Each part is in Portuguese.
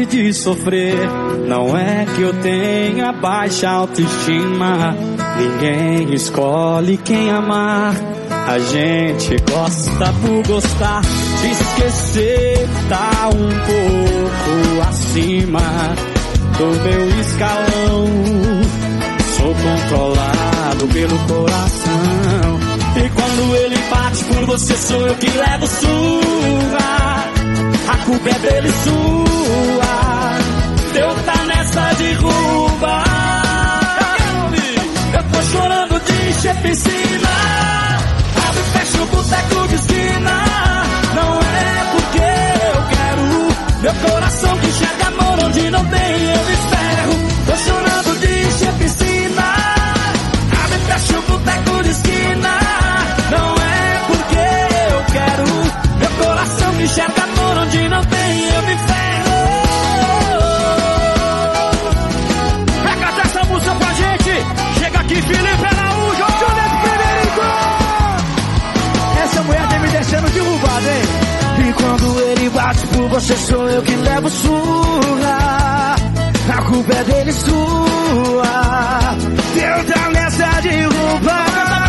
de sofrer. Não é que eu tenha baixa autoestima, ninguém escolhe quem amar. A gente gosta por gostar, de esquecer, tá um pouco acima do meu escalão. Sou controlado pelo coração, e quando ele bate por você sou eu que levo surra. A culpa é dele e sua, Deus tá nessa derruba. Eu tô chorando de encher piscina, abre e fecha o boteco de esquina. Não é porque eu quero, meu coração que enxerga amor onde não tem, eu me ferro. Tô chorando de encher piscina, abre e fecha o boteco de esquina. Não é porque eu quero, meu coração que enxerga amor onde não tem, eu me ferro. Vai cantar essa música pra gente. Chega aqui, Felipe Araújo, essa mulher tá me deixando derrubado, hein? E quando ele bate por você sou eu que levo surra. A culpa é dele e sua, Deus tá nessa derruba.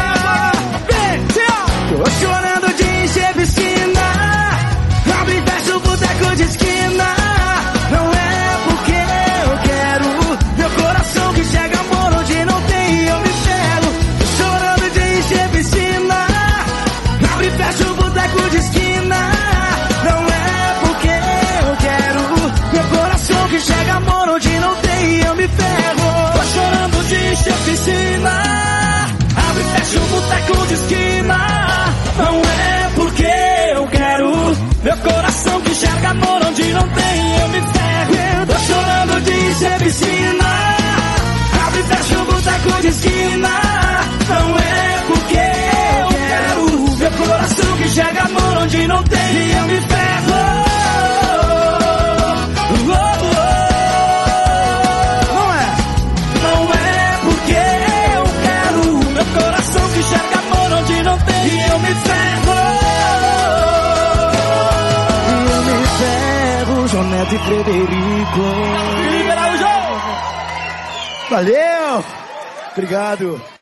Tô chorando de encher piscina, abre e fecha o boteco de esquina. Não é porque eu quero, meu coração que chega amor onde não tem, eu me ferro. Tô chorando de encher piscina, abre e fecha o boteco de esquina. Não é porque eu quero, meu coração que chega amor onde não tem, eu me ferro. Tô chorando de encher piscina, abre e fecha o boteco de esquina. Não é porque eu quero, meu coração que enxerga amor onde não tem, eu me ferro. Tô chorando de encher piscina, abre e fecha o boteco de esquina. Não é porque eu quero, meu coração que enxerga amor onde não tem, eu me ferro. Não é porque eu quero, meu coração que enxerga amor onde não tem, eu me ferro. João Neto e Frederico. Valeu! Obrigado!